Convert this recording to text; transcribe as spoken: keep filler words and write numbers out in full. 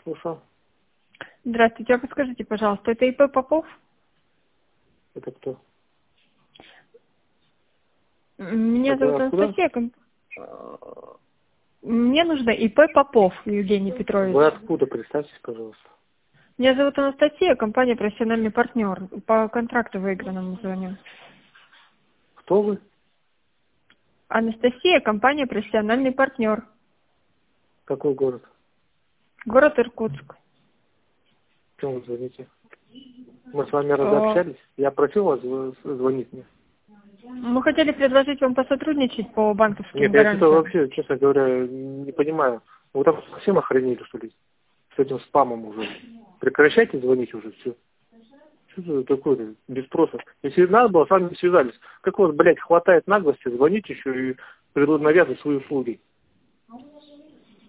Слушаю. Здравствуйте, а подскажите, пожалуйста, это ИП Попов? Это кто? Меня Это зовут откуда? Анастасия. Ком- Мне нужно ИП Попов Евгений Петрович. Вы откуда? Представьтесь, пожалуйста. Меня зовут Анастасия, компания «Профессиональный партнер». По контракту выигранному звоню. Кто вы? Анастасия, компания «Профессиональный партнер». Какой город? Город Иркутск. В чем вы звоните? Мы с вами Э, разобщались. Я просил вас зв- звонить мне. Мы хотели предложить вам посотрудничать по банковским Нет, я что-то гарантиям. вообще, честно говоря, не понимаю. Вы там совсем охренели, что ли? С этим спамом уже. Прекращайте звонить уже, все. Что это такое-то? Без спроса. Если надо было, с вами связались. Как у вас, блядь, хватает наглости звонить еще и предла- навязывать свои услуги?